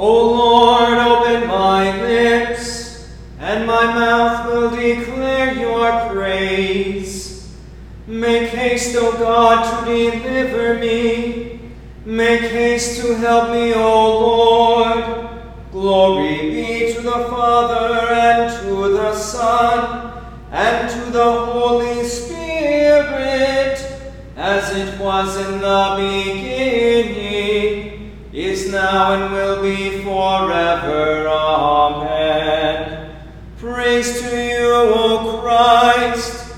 O Lord, open my lips, and my mouth will declare your praise. Make haste, O God, to deliver me. Make haste to help me, O Lord. Glory be to the Father, and to the Son, and to the Holy Spirit, as it was in the beginning, is now, and will be forever. Amen. Praise to you, O Christ.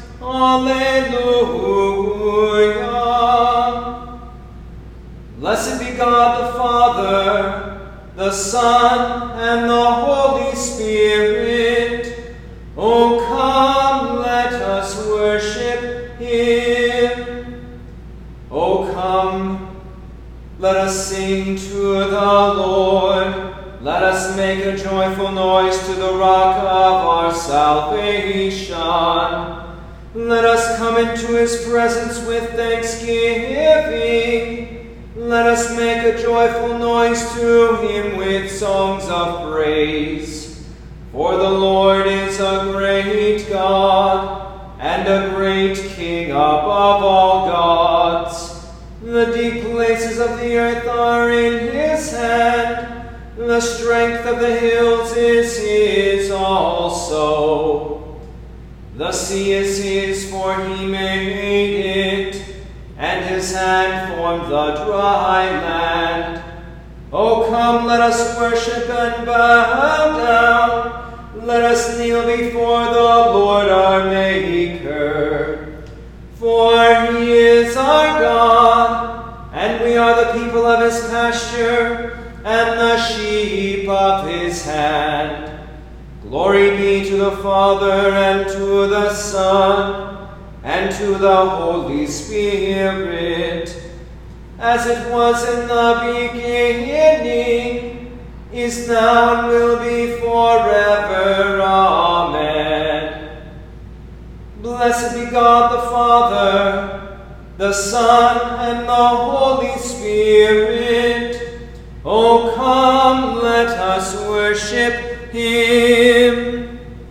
Alleluia. Blessed be God the Father, the Son, and the Holy Spirit. O come, let us worship him. O come, let us sing to the Lord. Let us make a joyful noise to the rock of our salvation. Let us come into his presence with thanksgiving. Let us make a joyful noise to him with songs of praise. For the Lord is a great God, and a great King above all gods. The deep places of the earth are in his hand. The strength of the hills is his also. The sea is his, for he made it, and his hand formed the dry land. O come, let us worship and bow down. Let us kneel before the Lord our Maker. For he is our God, and we are the people of his pasture, and the sheep of his hand. Glory be to the Father, and to the Son, and to the Holy Spirit, as it was in the beginning, is now, and will be forever. Amen. Blessed be God the Father, the Son, and the Holy Spirit. O come, let us worship him.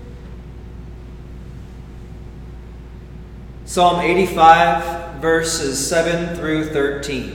Psalm 85, verses 7 through 13.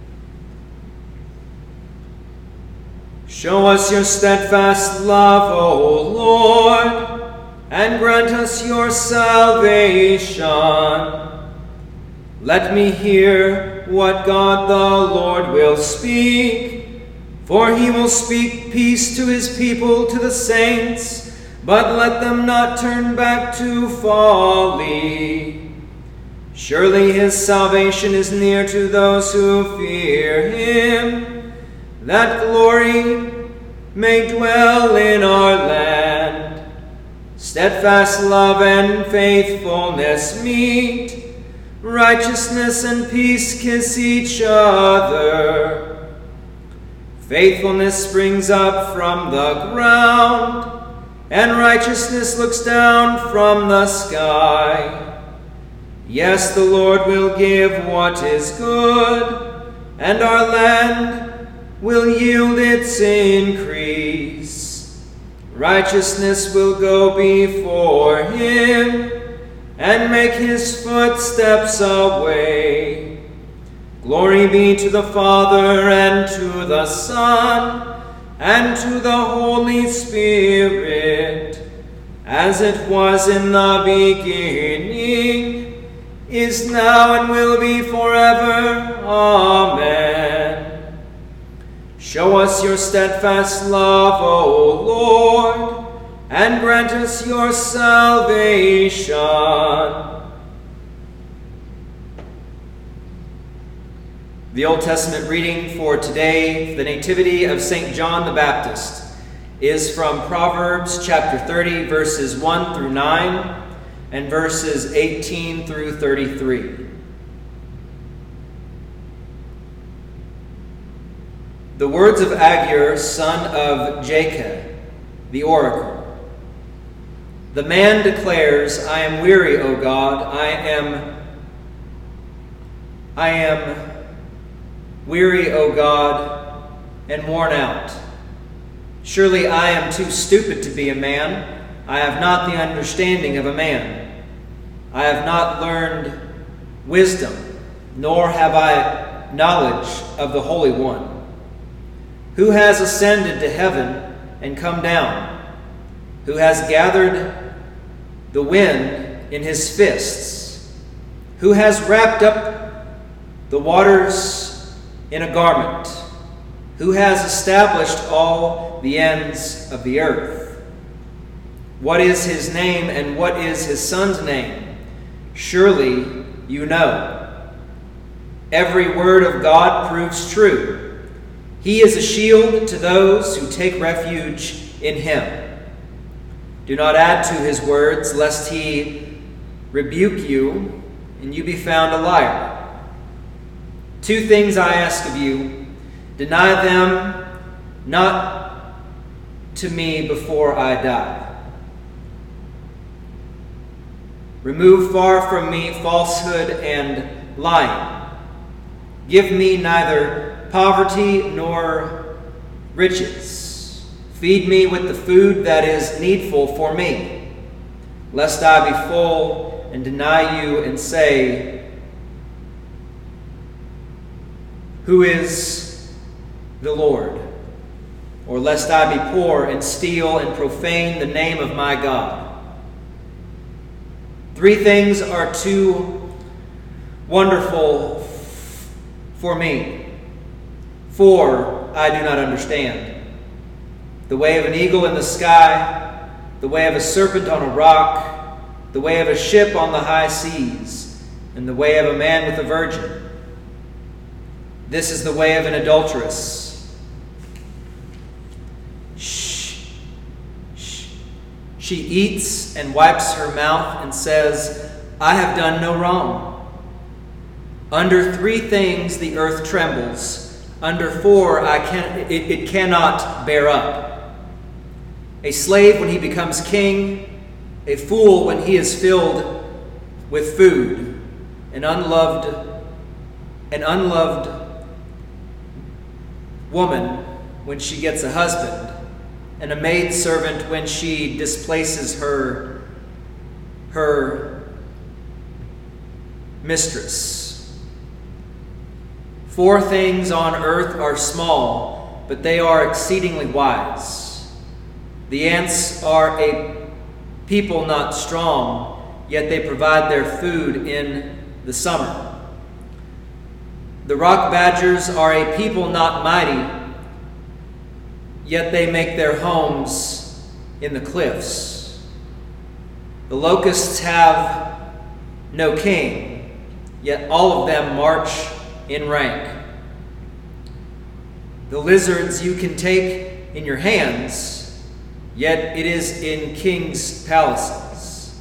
Show us your steadfast love, O Lord, and grant us your salvation. Let me hear what God the Lord will speak, for he will speak peace to his people, to the saints, but let them not turn back to folly. Surely his salvation is near to those who fear him, that glory may dwell in our land. Steadfast love and faithfulness meet, righteousness and peace kiss each other. Faithfulness springs up from the ground, and righteousness looks down from the sky. Yes, the Lord will give what is good, and our land will yield its increase. Righteousness will go before him, and make his footsteps a way. Glory be to the Father, and to the Son, and to the Holy Spirit, as it was in the beginning, is now, and will be forever. Amen. Show us your steadfast love, O Lord, and grant us your salvation. The Old Testament reading for today, the Nativity of St. John the Baptist, is from Proverbs chapter 30, verses 1 through 9, and verses 18 through 33. The words of Agur, son of Jacob, the oracle. The man declares, I am weary, O God, I am weary, O God, and worn out. Surely I am too stupid to be a man. I have not the understanding of a man. I have not learned wisdom, nor have I knowledge of the Holy One. Who has ascended to heaven and come down? Who has gathered the wind in his fists? Who has wrapped up the waters in a garment? Who has established all the ends of the earth? What is his name and what is his son's name? Surely you know. Every word of God proves true. He is a shield to those who take refuge in him. Do not add to his words, lest he rebuke you and you be found a liar. 2 things I ask of you. Deny them not to me before I die. Remove far from me falsehood and lying. Give me neither poverty nor riches. Feed me with the food that is needful for me, lest I be full and deny you and say, who is the Lord? Or lest I be poor and steal and profane the name of my God. 3 things are too wonderful for me, 4 I do not understand. The way of an eagle in the sky, the way of a serpent on a rock, the way of a ship on the high seas, and the way of a man with a virgin. This is the way of an adulteress. She eats and wipes her mouth and says, I have done no wrong. Under 3 things the earth trembles. Under 4 it cannot bear up. A slave when he becomes king, a fool when he is filled with food, an unloved woman when she gets a husband, and a maidservant when she displaces her mistress. 4 things on earth are small, but they are exceedingly wise. The ants are a people not strong, yet they provide their food in the summer. The rock badgers are a people not mighty, yet they make their homes in the cliffs. The locusts have no king, yet all of them march in rank. The lizards you can take in your hands, yet it is in kings' palaces.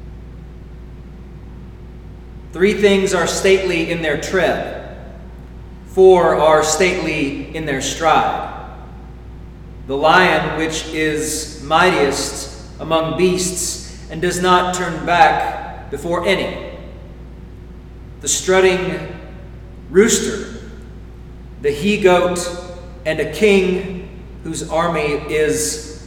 3 things are stately in their tread, 4 are stately in their stride. The lion, which is mightiest among beasts, and does not turn back before any. The strutting rooster, the he-goat, and a king whose army is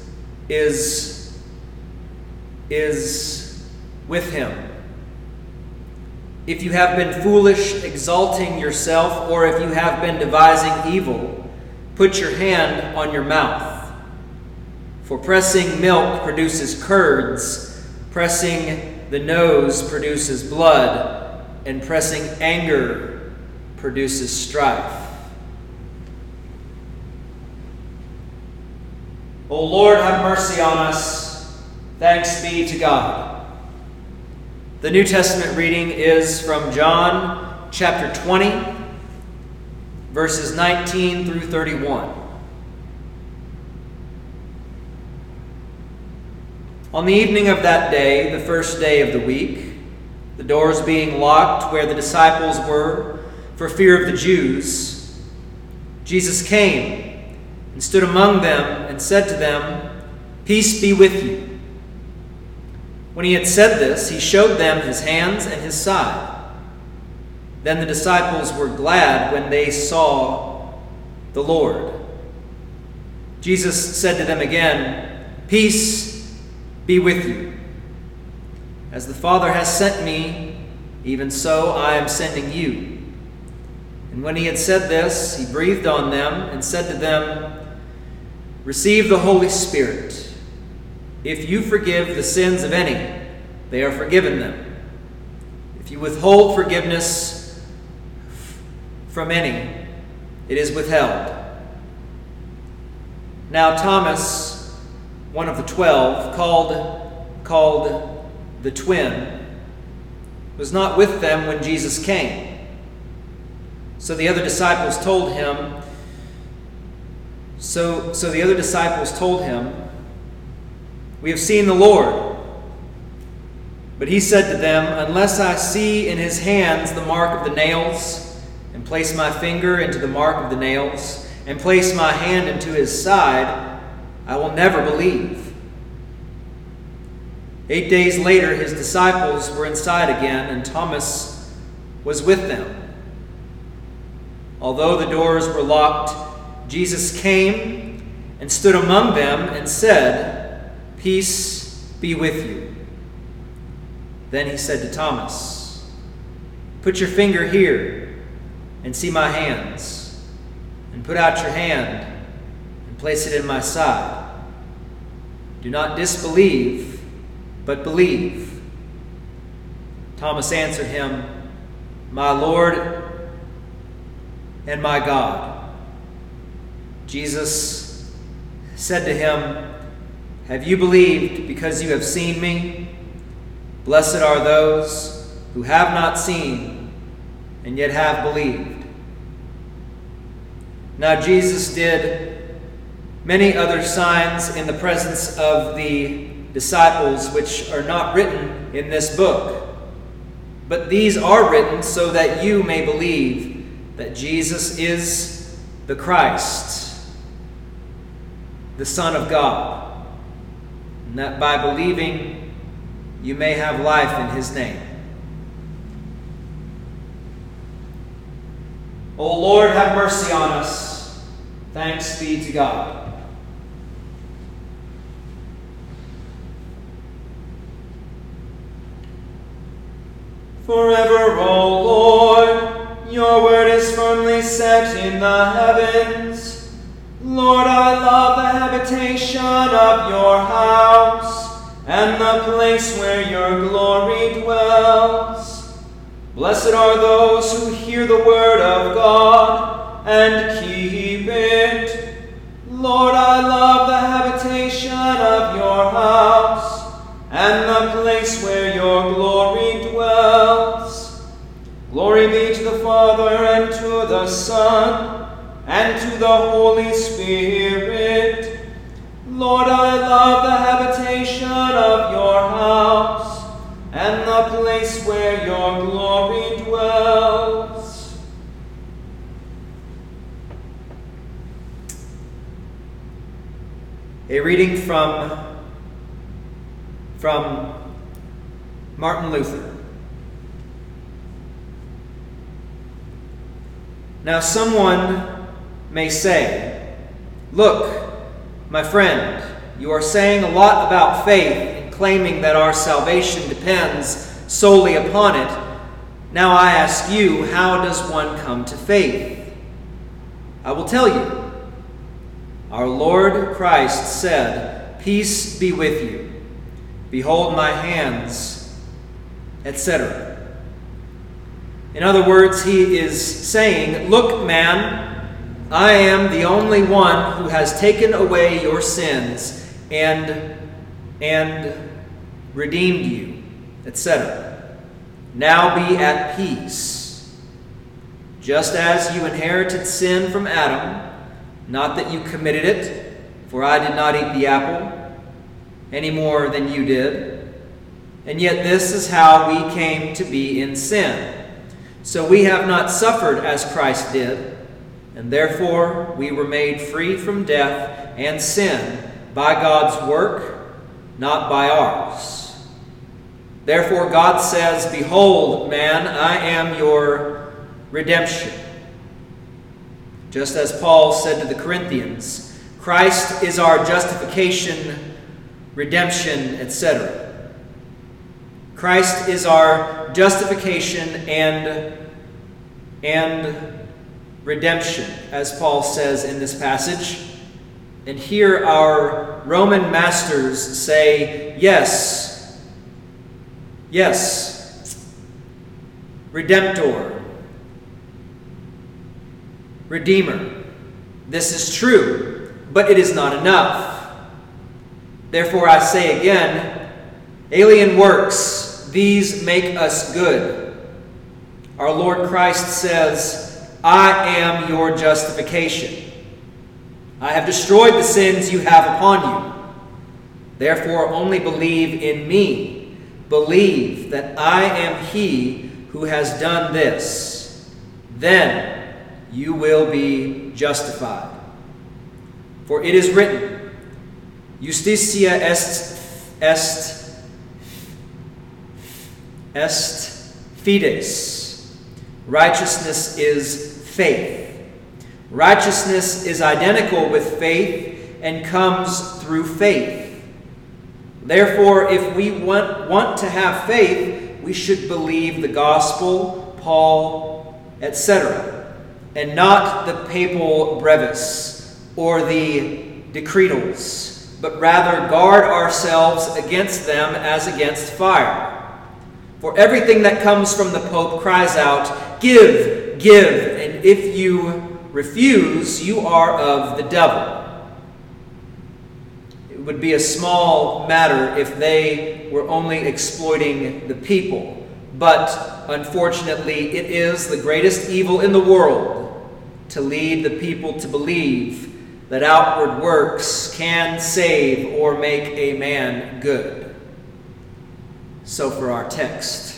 with him. If you have been foolish, exalting yourself, or if you have been devising evil, put your hand on your mouth. For pressing milk produces curds, pressing the nose produces blood, and pressing anger produces strife. O Lord, have mercy on us. Thanks be to God. The New Testament reading is from John chapter 20, verses 19 through 31. On the evening of that day, the first day of the week, the doors being locked where the disciples were for fear of the Jews, Jesus came and stood among them and said to them, Peace be with you. When he had said this, he showed them his hands and his side. Then the disciples were glad when they saw the Lord. Jesus said to them again, "Peace be with you. As the Father has sent me, even so I am sending you." And when he had said this, he breathed on them and said to them, "Receive the Holy Spirit. If you forgive the sins of any, they are forgiven them. If you withhold forgiveness from any, it is withheld." Now Thomas, one of the 12, called the twin, was not with them when Jesus came. So the other disciples told him, "We have seen the Lord." But he said to them, "Unless I see in his hands the mark of the nails, and place my finger into the mark of the nails, and place my hand into his side, I will never believe." 8 days later, his disciples were inside again, and Thomas was with them. Although the doors were locked, Jesus came and stood among them and said, "Peace be with you." Then he said to Thomas, "Put your finger here and see my hands, and put out your hand and place it in my side. Do not disbelieve, but believe." Thomas answered him, "My Lord and my God." Jesus said to him, "Have you believed because you have seen me? Blessed are those who have not seen and yet have believed." Now Jesus did many other signs in the presence of the disciples, which are not written in this book. But these are written so that you may believe that Jesus is the Christ, the Son of God, and that by believing you may have life in his name. O Lord, have mercy on us. Thanks be to God. Forever, O Lord, your word is firmly set in the heavens. Lord, I love the habitation of your house, and the place where your glory dwells. Blessed are those who hear the word of God and keep it. Lord, I love the habitation of your house, and the place where your glory dwells. Glory be to the Father, and to the Son, and to the Holy Spirit. Lord, I love the habitation of your house, and the place where your glory dwells. A reading from Martin Luther. Now someone may say, "Look, my friend, you are saying a lot about faith and claiming that our salvation depends solely upon it. Now I ask you, how does one come to faith?" I will tell you. Our Lord Christ said, "Peace be with you. Behold my hands," etc. In other words, he is saying, "Look, man, I am the only one who has taken away your sins and redeemed you," etc. Now be at peace. Just as you inherited sin from Adam, not that you committed it, for I did not eat the apple any more than you did, and yet this is how we came to be in sin. So we have not suffered as Christ did, and therefore we were made free from death and sin by God's work, not by ours. Therefore God says, "Behold, man, I am your redemption." Just as Paul said to the Corinthians, Christ is our justification, redemption, etc. Christ is our justification and redemption, as Paul says in this passage. And here our Roman masters say, yes, Redemptor, Redeemer. This is true, but it is not enough. Therefore I say again, alien works, these make us good. Our Lord Christ says, I am your justification. I have destroyed the sins you have upon you. Therefore only believe in me. Believe that I am he who has done this. Then you will be justified. For it is written, Justitia est fides. Righteousness is faith. Righteousness is identical with faith and comes through faith. Therefore, if we want to have faith, we should believe the gospel, Paul, etc., and not the papal brevis or the decretals, but rather guard ourselves against them as against fire. For everything that comes from the Pope cries out, give, give, and if you refuse, you are of the devil. It would be a small matter if they were only exploiting the people, but unfortunately it is the greatest evil in the world to lead the people to believe that outward works can save or make a man good. So for our text.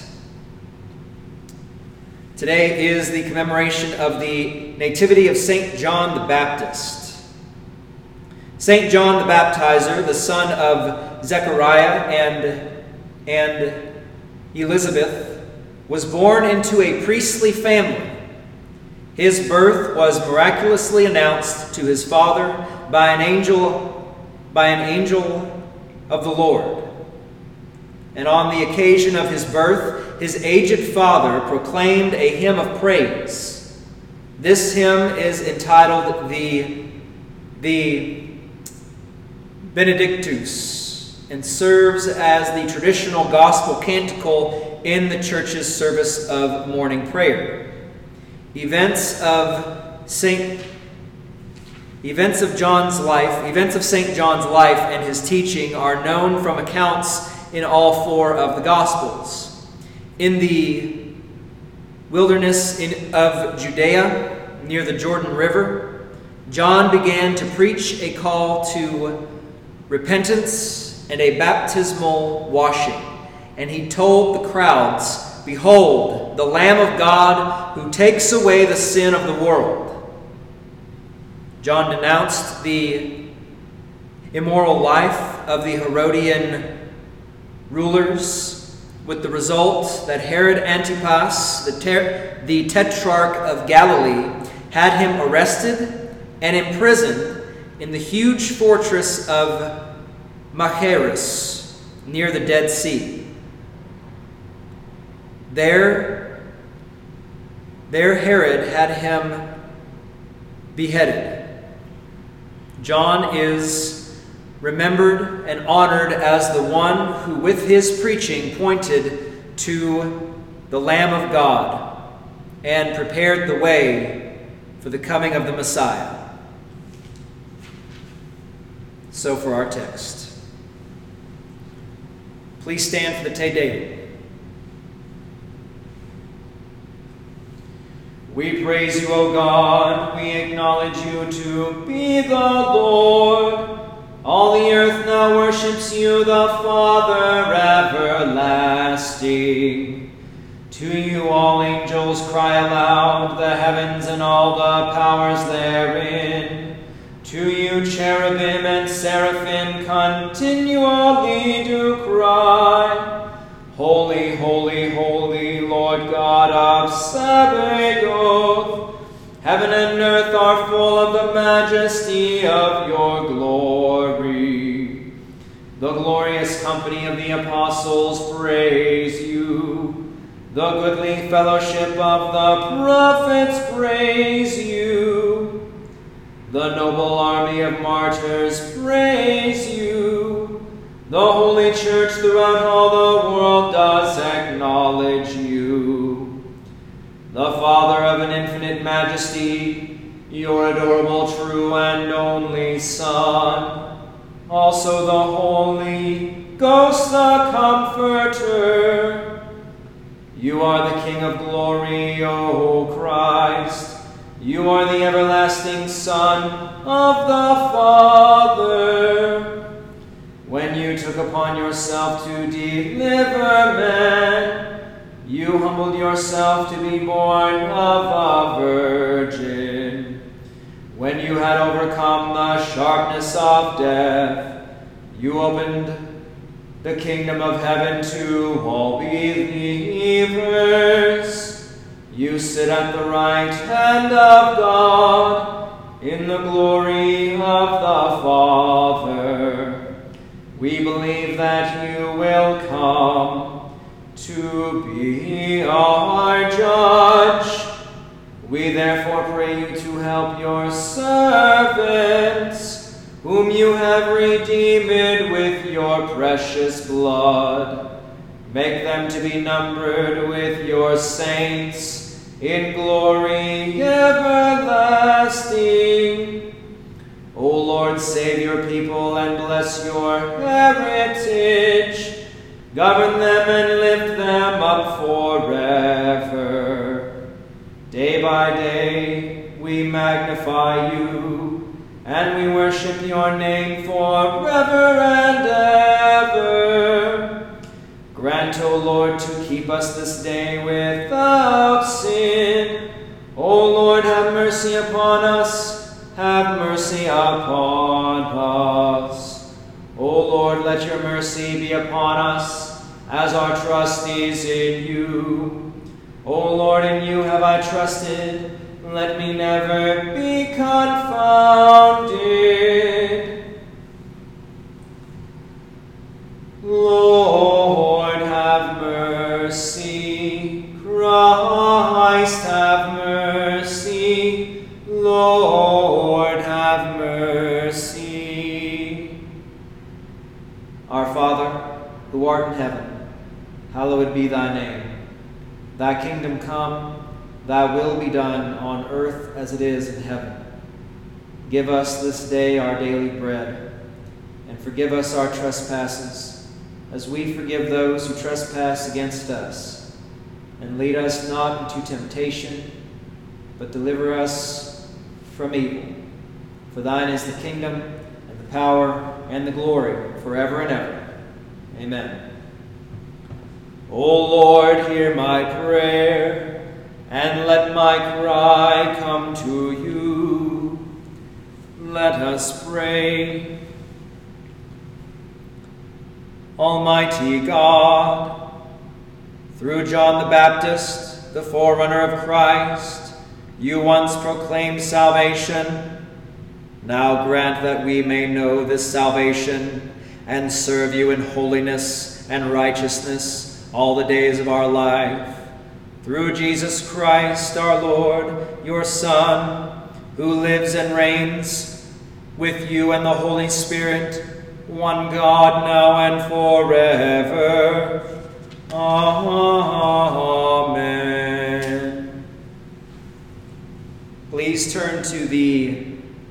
Today is the commemoration of the Nativity of St. John the Baptist. St. John the Baptizer, the son of Zechariah and Elizabeth, was born into a priestly family. His birth was miraculously announced to his father by an angel of the Lord. And on the occasion of his birth, his aged father proclaimed a hymn of praise. This hymn is entitled the Benedictus and serves as the traditional gospel canticle in the church's service of morning prayer. Events of St. John's life and his teaching are known from accounts in all four of the Gospels. In the wilderness of Judea, near the Jordan River, John began to preach a call to repentance and a baptismal washing. And he told the crowds, "Behold, the Lamb of God who takes away the sin of the world." John denounced the immoral life of the Herodian rulers, with the result that Herod Antipas, the tetrarch of Galilee, had him arrested and imprisoned in the huge fortress of Machaerus near the Dead Sea. There Herod had him beheaded. John is remembered and honored as the one who with his preaching pointed to the Lamb of God and prepared the way for the coming of the Messiah. So for our text. Please stand for the Te Deum. We praise you, O God. We acknowledge you to be the Lord. All the earth now worships you, the Father everlasting. To you all angels cry aloud, the heavens and all the powers therein. To you cherubim and seraphim continually do cry, Holy, holy, holy, Lord God of Sabaoth. Heaven and earth are full of the majesty of your glory. The glorious company of the apostles praise you. The goodly fellowship of the prophets praise you. The noble army of martyrs praise you. The holy church throughout all the world does acknowledge you. The Father of an infinite majesty, your adorable, true, and only Son, also the Holy Ghost, the Comforter. You are the King of glory, O Christ. You are the everlasting Son of the Father. When you took upon yourself to deliver man, you humbled yourself to be born of a virgin. When you had overcome the sharpness of death, you opened the kingdom of heaven to all believers. You sit at the right hand of God in the glory of the Father. We believe that you will come to be our judge. We therefore pray you to help your servants, whom you have redeemed with your precious blood. Make them to be numbered with your saints in glory everlasting. O Lord, save your people and bless your heritage. Govern them and lift them up forever. Day by day we magnify you, and we worship your name forever and ever. Grant, O Lord, to keep us this day without sin. O Lord, have mercy upon us. Have mercy upon us. O Lord, let your mercy be upon us, as our trust is in you. O Lord, in you have I trusted. Let me never be confounded. Lord, have mercy. Christ, have mercy. Lord, have mercy. Our Father, who art in heaven, hallowed be thy name. Thy kingdom come, thy will be done on earth as it is in heaven. Give us this day our daily bread, and forgive us our trespasses, as we forgive those who trespass against us. And lead us not into temptation, but deliver us from evil. For thine is the kingdom, and the power, and the glory, forever and ever. Amen. O Lord, hear my prayer, and let my cry come to you. Let us pray. Almighty God, through John the Baptist, the forerunner of Christ, you once proclaimed salvation. Now grant that we may know this salvation and serve you in holiness and righteousness all the days of our life. Through Jesus Christ our Lord, your Son, who lives and reigns with you and the Holy Spirit, one God, now and forever. Amen. Please turn to the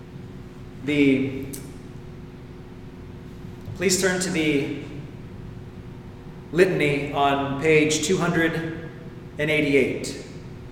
litany on page 288.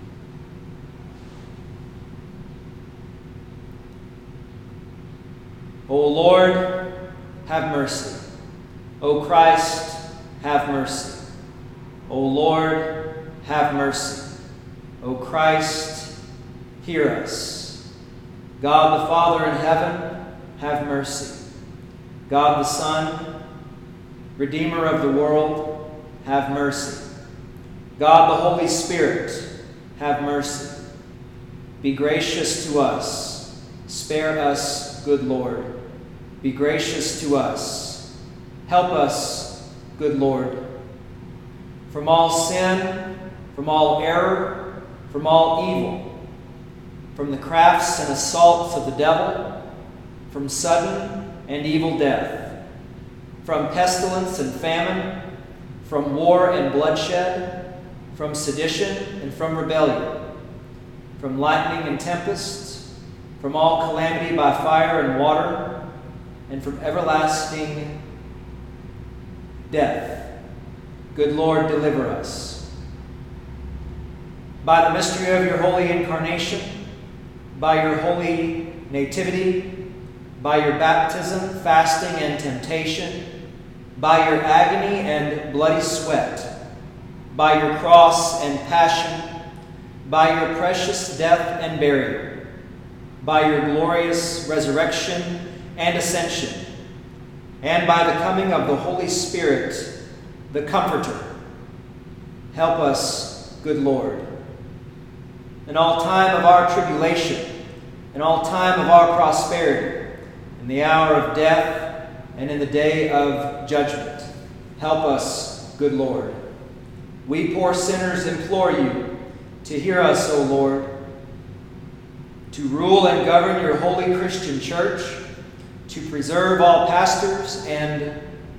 O Lord, have mercy. O Christ, have mercy. O Lord, have mercy. O Christ, hear us. God the Father in heaven, have mercy. God the Son, Redeemer of the world, have mercy. God the Holy Spirit, have mercy. Be gracious to us. Spare us, good Lord. Be gracious to us. Help us, good Lord. From all sin, from all error, from all evil, from the crafts and assaults of the devil, from sudden and evil death, from pestilence and famine, from war and bloodshed, from sedition and from rebellion, from lightning and tempest, from all calamity by fire and water, and from everlasting death. Good Lord, deliver us. By the mystery of your holy incarnation, by your holy nativity, by your baptism, fasting, and temptation, by your agony and bloody sweat, by your cross and passion, by your precious death and burial, by your glorious resurrection and ascension, and by the coming of the Holy Spirit, the Comforter, help us, good Lord. In all time of our tribulation, in all time of our prosperity, in the hour of death and in the day of judgment, help us, good Lord. We poor sinners implore you to hear us, O Lord, to rule and govern your holy Christian church, to preserve all pastors and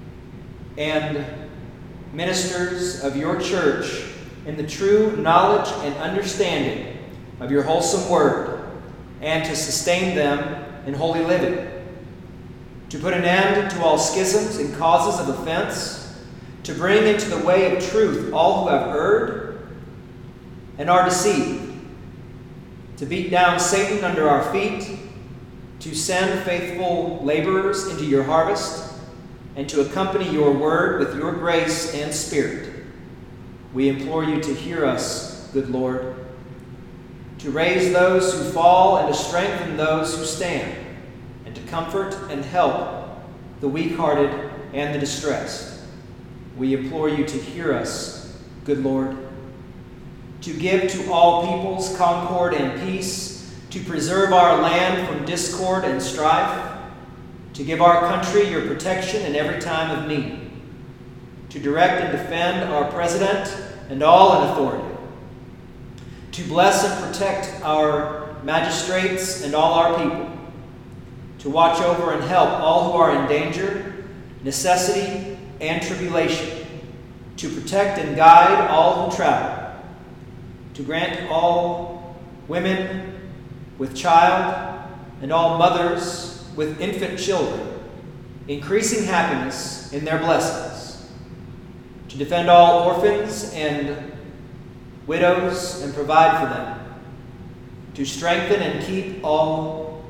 ministers of your church in the true knowledge and understanding of your wholesome word, and to sustain them in holy living, to put an end to all schisms and causes of offense, to bring into the way of truth all who have erred and are deceived, to beat down Satan under our feet, to send faithful laborers into your harvest, and to accompany your word with your grace and spirit. We implore you to hear us, good Lord, to raise those who fall and to strengthen those who stand, and to comfort and help the weak-hearted and the distressed. We implore you to hear us, good Lord, to give to all peoples concord and peace, to preserve our land from discord and strife, to give our country your protection in every time of need, to direct and defend our president and all in authority, to bless and protect our magistrates and all our people, to watch over and help all who are in danger, necessity, and tribulation, to protect and guide all who travel, to grant all women with child and all mothers with infant children increasing happiness in their blessings, to defend all orphans and widows and provide for them, to strengthen and keep all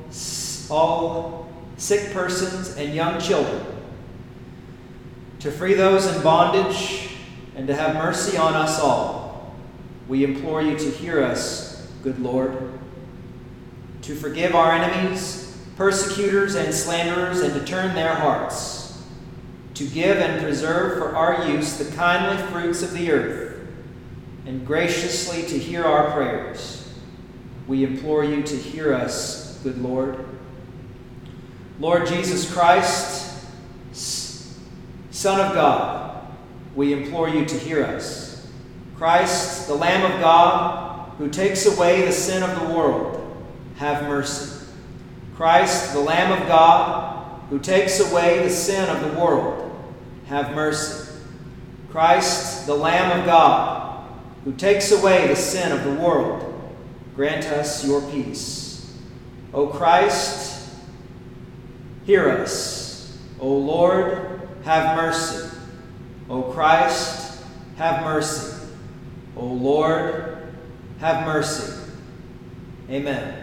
sick persons and young children, to free those in bondage, and to have mercy on us all. We implore you to hear us, good Lord, to forgive our enemies, persecutors, and slanderers, and to turn their hearts, to give and preserve for our use the kindly fruits of the earth, and graciously to hear our prayers. We implore you to hear us, good Lord. Lord Jesus Christ, Son of God, we implore you to hear us. Christ, the Lamb of God, who takes away the sin of the world, have mercy. Christ, the Lamb of God, who takes away the sin of the world, have mercy. Christ, the Lamb of God, who takes away the sin of the world, grant us your peace. O Christ, hear us. O Lord, have mercy. O Christ, have mercy. O Lord, have mercy. Amen.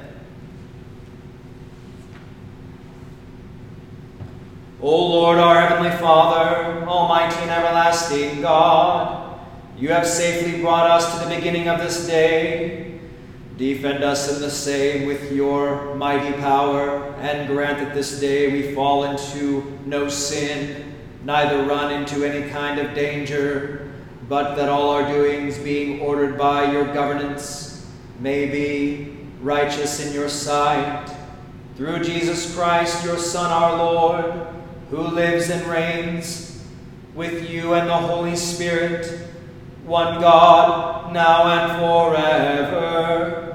O Lord, our heavenly Father, almighty and everlasting God, you have safely brought us to the beginning of this day. Defend us in the same with your mighty power, and grant that this day we fall into no sin, neither run into any kind of danger, but that all our doings, being ordered by your governance, may be righteous in your sight, through Jesus Christ, your Son, our Lord, who lives and reigns with you and the Holy Spirit, one God, now and forever.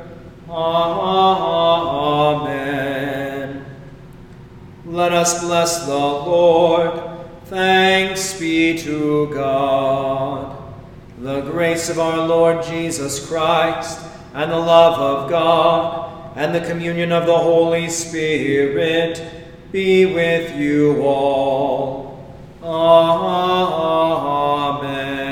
Amen. Let us bless the Lord. Thanks be to God. The grace of our Lord Jesus Christ, and the love of God, and the communion of the Holy Spirit be with you all. Amen.